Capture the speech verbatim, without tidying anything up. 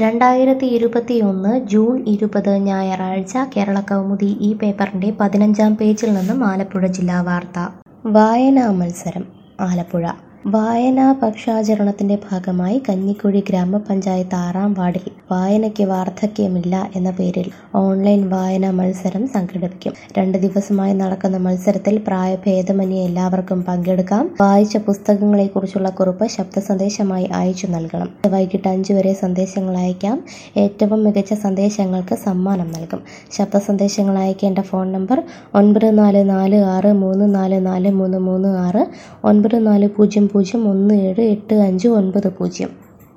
രണ്ടായിരത്തി ഇരുപത്തിയൊന്ന് ജൂൺ ഇരുപത് ഞായറാഴ്ച കേരളകൗമുദി ഈ പേപ്പറിന്റെ പതിനഞ്ചാം പേജിൽ നിന്നും ആലപ്പുഴ ജില്ലാ വാർത്ത. വായനാ മത്സരം ആലപ്പുഴ. വായനാ പക്ഷാചരണത്തിന്റെ ഭാഗമായി കഞ്ഞിക്കുഴി ഗ്രാമപഞ്ചായത്ത് ആറാം വാർഡിൽ വായനയ്ക്ക് വാർദ്ധക്യമില്ല എന്ന പേരിൽ ഓൺലൈൻ വായനാ മത്സരം സംഘടിപ്പിക്കും. രണ്ട് ദിവസമായി നടക്കുന്ന മത്സരത്തിൽ പ്രായഭേദമന്യേ എല്ലാവർക്കും പങ്കെടുക്കാം. വായിച്ച പുസ്തകങ്ങളെക്കുറിച്ചുള്ള കുറിപ്പ് ശബ്ദ സന്ദേശമായി അയച്ചു നൽകണം. വൈകിട്ട് അഞ്ചു വരെ സന്ദേശങ്ങൾ അയക്കാം. ഏറ്റവും മികച്ച സന്ദേശങ്ങൾക്ക് സമ്മാനം നൽകും. ശബ്ദ സന്ദേശങ്ങൾ അയക്കേണ്ട ഫോൺ നമ്പർ ഒൻപത് നാല് നാല് ആറ് മൂന്ന് നാല് നാല് മൂന്ന് മൂന്ന് ആറ്, ഒൻപത് നാല് പൂജ്യം പൂജ്യം ഒന്ന് ഏഴ് എട്ട് അഞ്ച് ഒൻപത് പൂജ്യം.